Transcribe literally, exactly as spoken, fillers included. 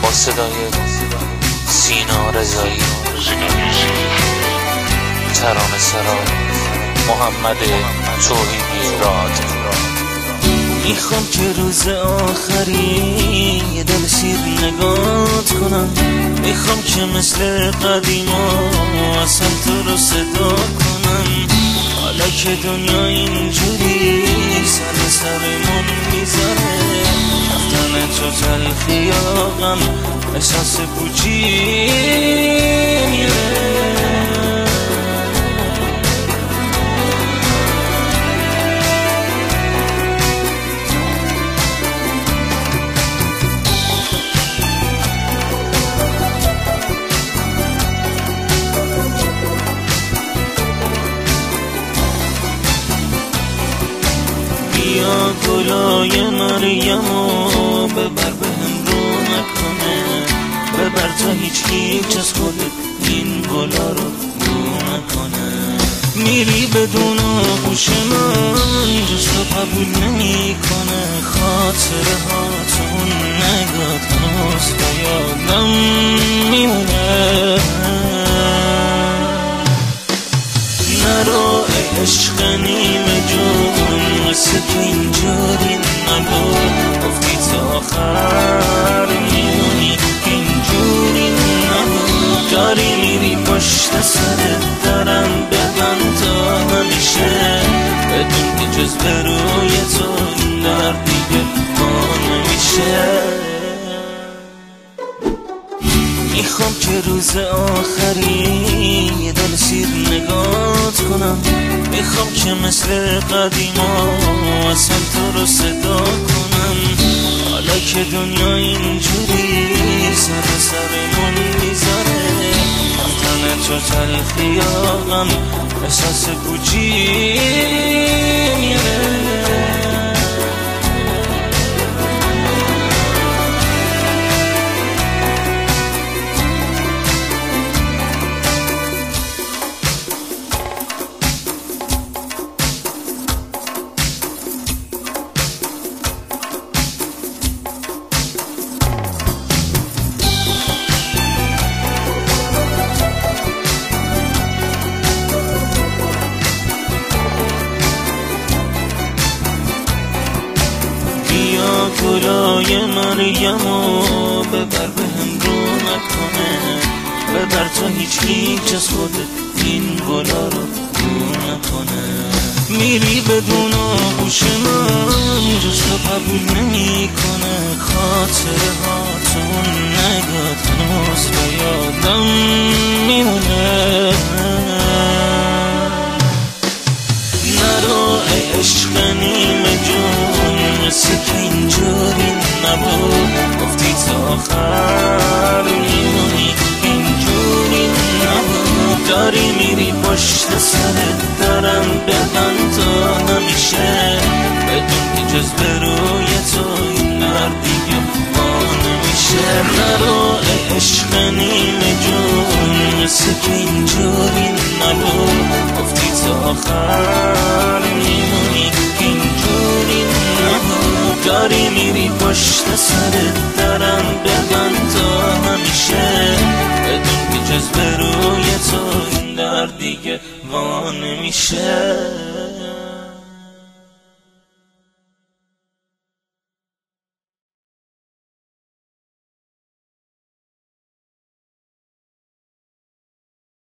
با صدای سینا رضایی، ترانه سرا محمد توحیدی راد. میخوام که روز آخری یه دل سیر نگات کنم، میخوام که مثل قدیما اصلا تو رو صدا کنم. حالا که دنیا اینجوری سر سرمون میذاره، رفتن تو تلخی آقم احساس پوچی میره. بیا گلای مریمو ببر بهم رو نکنه، ببر تا هیچ هیچ از خودت این گلا رو رو نکنه. میری بدون آغوش من جز تو قبول نمی کنه، خاطره هاتون نگات هاست و یادم میمونه. نرو ای عشق نیمه جون، مثل که اینجوری نبود، گفتی تا آخر میمونی اینجوری نبود. داری میری پشت سرت دارم بگم تا همیشه، بدون که جز به روی تو این درد دیگه ما نمیشه. میخوام که روز آخری یه دل سیر نگات کنم، میخوام که مثل قدیما اصلا تو رو صدا کنم. حالا که دنیا اینجوری سر سرمون میذاره، رفتن تو تلخی آقم احساس پوچی میره. گلای مریمو ببر بهم رو نکنه، ببر تا هیچ هیچ از خودت این گلا رو رو نکنه. میری بدون آغوش من جز تو قبول نمی کنه، خاطره هاتون نگات هنوز و یادم میمونه. نرو ای عشق نیمه جون، مثل که اینجوری نبود، گفتی تا آخر میمونی اینجوری نبود. داری میری پشت سرت دارم بگم تا همیشه، بدون که جز به روی تو این درد دیگه ما نمیشه. نرو ای عشق نیمه جون، مثل که اینجوری نبود، گفتی تا آخر میمونی اینجوری نبود. داری میری پشت سرت دارم بگم تا همیشه، بدون که جز به روی تو این درد دیگه وا نمیشه.